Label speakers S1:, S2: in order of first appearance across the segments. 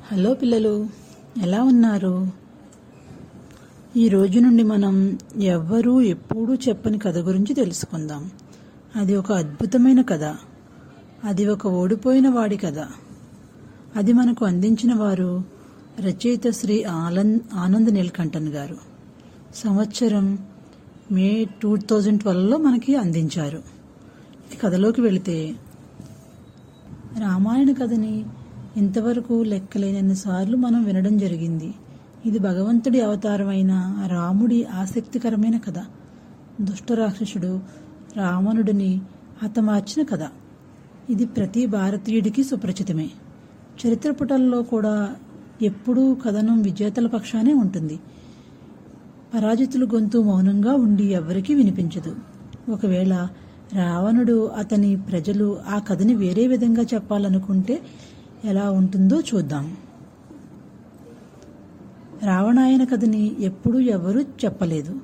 S1: Hello పిల్లలు, ఎలా ఉన్నారు? ఈ రోజు నుండి మనం ఎవ్వరూ ఎప్పుడూ చెప్పని కథ గురించి తెలుసుకుందాం. అది ఒక అద్భుతమైన కథ. అది ఒక ఓడిపోయిన వాడి కథ. అది మనకు అందించిన వారు రచయిత శ్రీ ఆనంద్ నీలకంఠన్ గారు. సంవత్సరం మే 2012లో మనకి అందించారు. ఈ కథలోకి వెళితే, రామాయణ కథని ఇంతవరకు లెక్కలేనన్ని సార్లు మనం వినడం జరిగింది. ఇది భగవంతుడి అవతారమైన రాముడి ఆసక్తికరమైన కథ. దుష్టరాక్షసుడు రావణుడిని హతమార్చిన కథ. ఇది ప్రతి భారతీయుడికి సుపరిచితమే. చరిత్ర పుటల్లో కూడా ఎప్పుడూ కథనం విజేతల పక్షానే ఉంటుంది. పరాజితుల గొంతు మౌనంగా ఉండి ఎవరికీ వినిపించదు. ఒకవేళ రావణుడు, అతని ప్రజలు ఆ కథని వేరే విధంగా చెప్పాలనుకుంటే ఎలా ఉంటుందో చూద్దాం. రావణాయన కథని ఎప్పుడూ ఎవరూ చెప్పలేదు.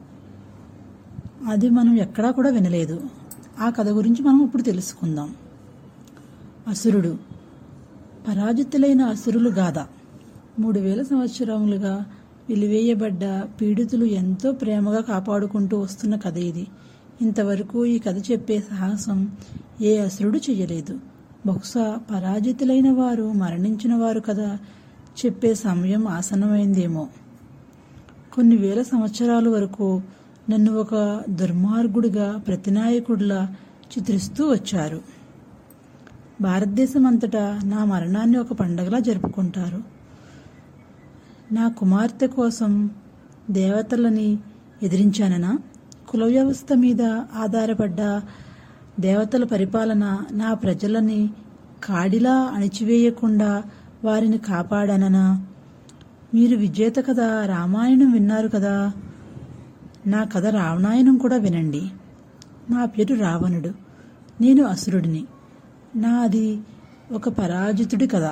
S1: అది మనం ఎక్కడా కూడా వినలేదు. ఆ కథ గురించి మనం ఇప్పుడు తెలుసుకుందాం. అసురుడు. పరాజితులైన అసురులు గాథ. 3000 సంవత్సరములుగా వెలివేయబడ్డ పీడితులు ఎంతో ప్రేమగా కాపాడుకుంటూ వస్తున్న కథ ఇది. ఇంతవరకు ఈ కథ చెప్పే సాహసం ఏ అసురుడు చెయ్యలేదు. బహుశా పరాజితులైన వారు, మరణించిన వారు కథ చెప్పే సమయం ఆసన్నమైందేమో. కొన్ని వేల సంవత్సరాల వరకు నన్ను ఒక దుర్మార్గుడిగా, ప్రతినాయకుడిలా చిత్రిస్తూ వచ్చారు. భారతదేశం అంతటా నా మరణాన్ని ఒక పండగలా జరుపుకుంటారు. నా కుమార్తె కోసం దేవతలని ఎదిరించాననా? కుల వ్యవస్థ మీద ఆధారపడ్డ దేవతల పరిపాలన నా ప్రజలని కాడిలా అణిచివేయకుండా వారిని కాపాడాననా? మీరు విజేత కథ రామాయణం విన్నారు కదా, నా కథ రావణాయనం కూడా వినండి. నా పేరు రావణుడు. నేను అసురుడిని. నాది ఒక పరాజితుడి కథ.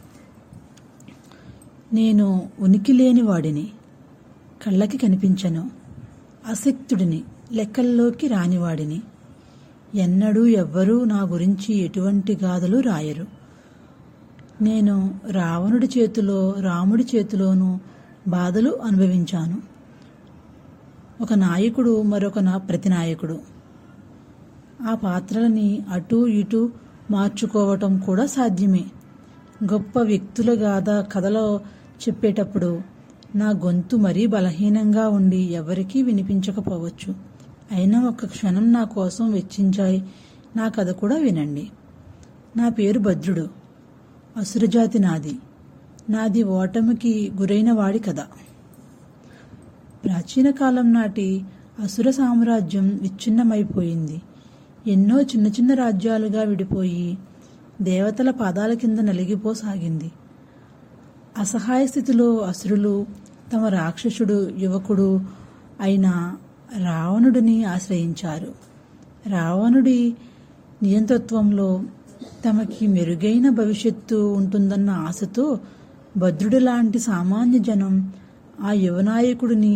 S1: నేను ఉనికి లేని వాడిని, కళ్ళకి కనిపించను, అశక్తుడిని, లెక్కల్లోకి రానివాడిని. ఎన్నడూ ఎవ్వరూ నా గురించి ఎటువంటి గాథలు రాయరు. నేను రావణుడి చేతిలో, రాముడి చేతిలోనూ బాధలు అనుభవించాను. ఒక నాయకుడు, మరొక ప్రతినాయకుడు. ఆ పాత్రలని అటూ ఇటూ మార్చుకోవటం కూడా సాధ్యమే. గొప్ప వ్యక్తుల గాథ కథలో చెప్పేటప్పుడు నా గొంతు మరీ బలహీనంగా ఉండి ఎవరికీ వినిపించకపోవచ్చు. అయినా ఒక్క క్షణం నా కోసం వెచ్చించాయి నా కథ కూడా వినండి. నా పేరు భద్రుడు. అసురజాతి నాది. నాది ఓటమికి గురైన వాడి కథ. ప్రాచీన కాలం నాటి అసుర సామ్రాజ్యం విచ్ఛిన్నమైపోయింది. ఎన్నో చిన్న చిన్న రాజ్యాలుగా విడిపోయి దేవతల పాదాల కింద నలిగిపోసాగింది. అసహాయ స్థితిలో అసురులు తమ రాక్షసుడు యువకుడు అయిన రావణుడిని ఆశ్రయించారు. రావణుడి నియంతృత్వంలో తమకి మెరుగైన భవిష్యత్తు ఉంటుందన్న ఆశతో భద్రుడి లాంటి సామాన్య జనం ఆ యువనాయకుడిని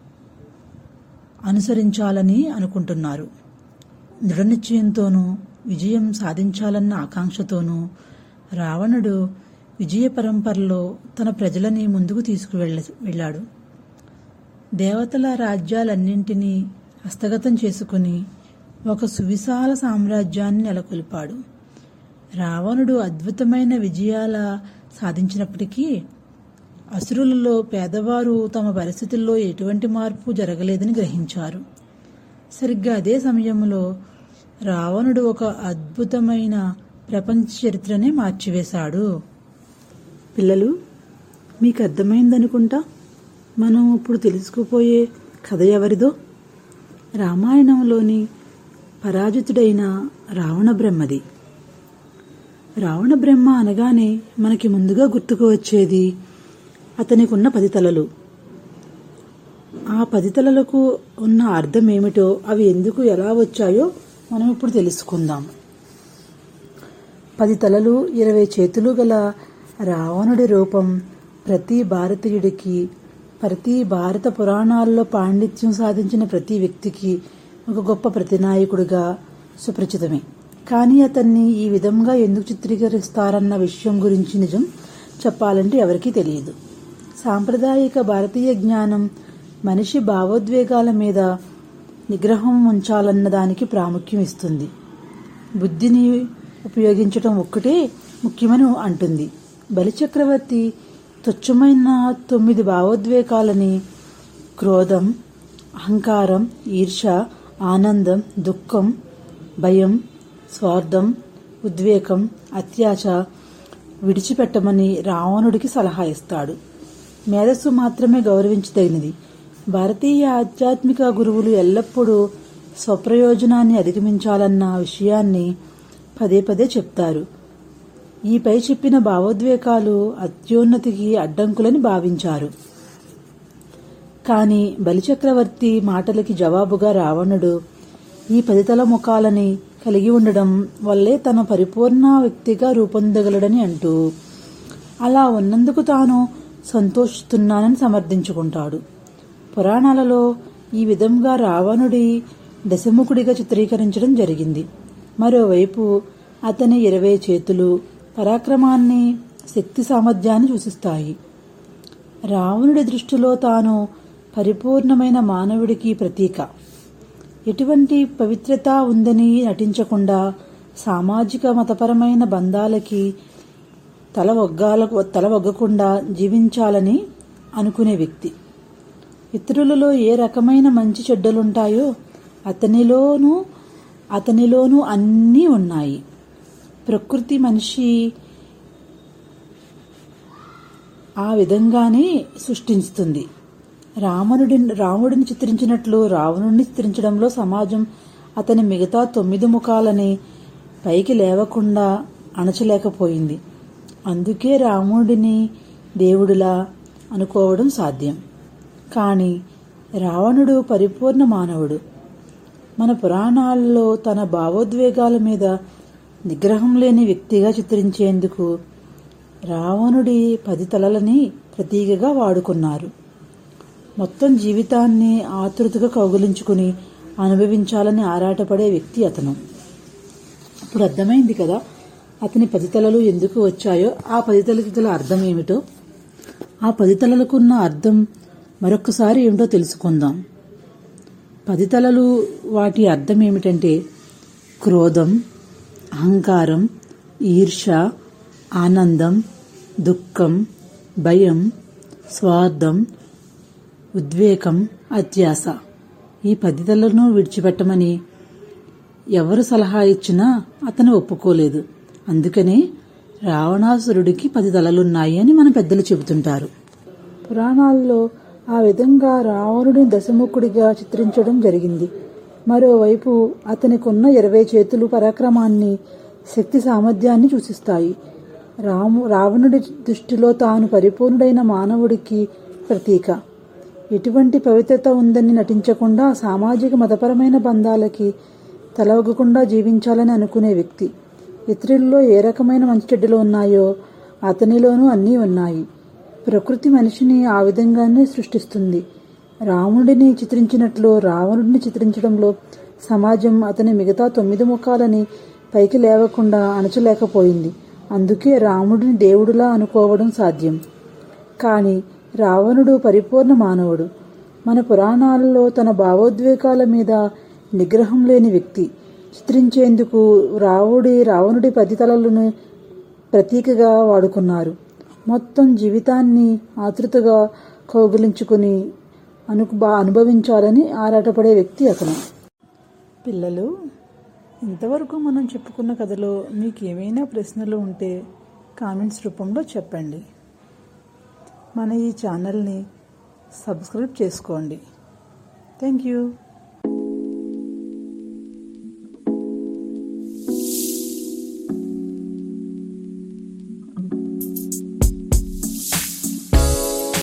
S1: అనుసరించాలని అనుకుంటున్నారు. దృఢనిశ్చయంతోనూ, విజయం సాధించాలన్న ఆకాంక్షతోనూ రావణుడు విజయ పరంపరలో తన ప్రజలని ముందుకు తీసుకువెళ్ళాడు. దేవతల రాజ్యాలన్నింటినీ హస్తగతం చేసుకుని ఒక సువిశాల సామ్రాజ్యాన్ని నెలకొల్పాడు. రావణుడు అద్భుతమైన విజయాల సాధించినప్పటికీ అసురులలో పేదవారు తమ పరిస్థితుల్లో ఎటువంటి మార్పు జరగలేదని గ్రహించారు. సరిగ్గా అదే సమయంలో రావణుడు ఒక అద్భుతమైన ప్రపంచ చరిత్రనే మార్చివేశాడు. పిల్లలు, మీకు అర్థమైందనుకుంటా. మనం ఇప్పుడు తెలుసుకుపోయే కథ ఎవరిదో? రామాయణంలోని పరాజితుడైన రావణ బ్రహ్మది. రావణ బ్రహ్మ అనగానే మనకి ముందుగా గుర్తుకు వచ్చేది అతనికి ఉన్న 10 తలలు. ఆ 10 తలలకు ఉన్న అర్థం ఏమిటో, అవి ఎందుకు, ఎలా వచ్చాయో మనం ఇప్పుడు తెలుసుకుందాం. 10 తలలు, 20 చేతులు గల రావణుడి రూపం ప్రతి భారతీయుడికి, ప్రతి భారత పురాణాల్లో పాండిత్యం సాధించిన ప్రతి వ్యక్తికి ఒక గొప్ప ప్రతినాయకుడిగా సుపరిచితమే. కానీ అతన్ని ఈ విధంగా ఎందుకు చిత్రీకరిస్తారన్న విషయం గురించి చెప్పాలంటే ఎవరికీ తెలియదు. సాంప్రదాయిక భారతీయ జ్ఞానం మనిషి భావోద్వేగాల మీద నిగ్రహం ఉంచాలన్న దానికి ప్రాముఖ్యం ఇస్తుంది. బుద్ధిని ఉపయోగించటం ఒక్కటే ముఖ్యమని అంటుంది. బలిచక్రవర్తి తుచ్చమైన 9 భావోద్వేగాలని క్రోధం, అహంకారం, ఈర్ష్య, ఆనందం, దుఃఖం, భయం, స్వార్థం, ఉద్వేగం, అత్యాశ విడిచిపెట్టమని రావణుడికి సలహా ఇస్తాడు. మేధస్సు మాత్రమే గౌరవించదగినది. భారతీయ ఆధ్యాత్మిక గురువులు ఎల్లప్పుడూ స్వప్రయోజనాన్ని అధిగమించాలన్న విషయాన్ని పదే పదే చెప్తారు. ఈ పై చెప్పిన భావోద్వేగాలు అత్యున్నతికి అడ్డంకులని భావించారు. కాని బలిచక్రవర్తి మాటలకి జవాబుగా రావణుడు ఈ 10 తల ముఖాలని కలిగి ఉండడం వల్లే తన పరిపూర్ణ వ్యక్తిగా రూపొందగలడని అంటూ అలా ఉన్నందుకు తాను సంతోషిస్తున్నానని సమర్థించుకుంటాడు. పురాణాలలో ఈ విధంగా రావణుడి దశముఖుడిగా చిత్రీకరించడం జరిగింది. మరోవైపు అతని 20 చేతులు పరాక్రమాన్ని, శక్తి సామర్థ్యాన్ని సూచిస్తాయి. రావణుడి దృష్టిలో తాను పరిపూర్ణమైన మానవుడికి ప్రతీక. ఎటువంటి పవిత్రత ఉందని నటించకుండా సామాజిక మతపరమైన బంధాలకి తల ఒగ్గకుండా జీవించాలని అనుకునే వ్యక్తి. ఇతరులలో ఏ రకమైన మంచి చెడ్డలుంటాయో అతనిలోనూ అన్నీ ఉన్నాయి. ప్రకృతి మనిషి ఆ విధంగానే సృష్టిస్తుంది. రాముడిని చిత్రించినట్లు రావణుడిని చిత్రించడంలో సమాజం అతని మిగతా 9 ముఖాలని పైకి లేవకుండా అణచలేకపోయింది. అందుకే రాముడిని దేవుడిలా అనుకోవడం సాధ్యం. కాని రావణుడు పరిపూర్ణ మానవుడు. మన పురాణాల్లో తన భావోద్వేగాల మీద నిగ్రహం లేని వ్యక్తిగా చిత్రించేందుకు రావణుడి 10 తలలని ప్రతీకగా వాడుకున్నారు. మొత్తం జీవితాన్ని ఆతృతగా కౌగిలించుకుని అనుభవించాలని ఆరాటపడే వ్యక్తి అతను. ఇప్పుడు అర్థమైంది కదా అతని 10 తలలు ఎందుకు వచ్చాయో, ఆ 10 తలల అర్థం ఏమిటో. ఆ 10 తలలకున్న అర్థం మరొక్కసారి ఏమిటో తెలుసుకుందాం. 10 తలలు వాటి అర్థం ఏమిటంటే క్రోధం, అహంకారం, ఈర్ష్య, ఆనందం, దుఃఖం, భయం, స్వార్థం, ఉద్వేగం, అత్యాశ. ఈ 10 తలలను విడిచిపెట్టమని ఎవరు సలహా ఇచ్చినా అతను ఒప్పుకోలేదు. అందుకనే రావణాసురుడికి 10 తలలున్నాయి అని మన పెద్దలు చెబుతుంటారు. పురాణాల్లో ఆ విధంగా రావణుడిని దశముఖుడిగా చిత్రించడం జరిగింది. మరోవైపు అతనికున్న 20 చేతులు పరాక్రమాన్ని, శక్తి సామర్థ్యాన్ని సూచిస్తాయి. రావణుడి దృష్టిలో తాను పరిపూర్ణుడైన మానవుడికి ప్రతీక. ఎటువంటి పవిత్రత ఉందని నటించకుండా సామాజిక మతపరమైన బంధాలకి తలవగ్గకుండా జీవించాలని అనుకునే వ్యక్తి. ఇతరుల్లో ఏ రకమైన మంచి చెడ్డలు ఉన్నాయో అతనిలోనూ అన్నీ ఉన్నాయి. ప్రకృతి మనిషిని ఆ విధంగానే సృష్టిస్తుంది. రాముడిని చిత్రించినట్లు రావణుడిని చిత్రించడంలో సమాజం అతని మిగతా 9 ముఖాలని పైకి లేవకుండా అణచలేకపోయింది. అందుకే రాముడిని దేవుడిలా అనుకోవడం సాధ్యం. కాని రావణుడు పరిపూర్ణ మానవుడు. మన పురాణాలలో తన భావోద్వేగాల మీద నిగ్రహం లేని వ్యక్తి చిత్రించేందుకు రావణుడి 10 తలలను ప్రతీకగా వాడుకున్నారు. మొత్తం జీవితాన్ని ఆతృతగా కౌగిలించుకుని అనుభవించాలని ఆరాటపడే వ్యక్తి అతను. పిల్లలు, ఇంతవరకు మనం చెప్పుకున్న కథలో మీకు ఏమైనా ప్రశ్నలు ఉంటే కామెంట్స్ రూపంలో చెప్పండి. మన ఈ ఛానల్ని సబ్స్క్రైబ్ చేసుకోండి. Thank you.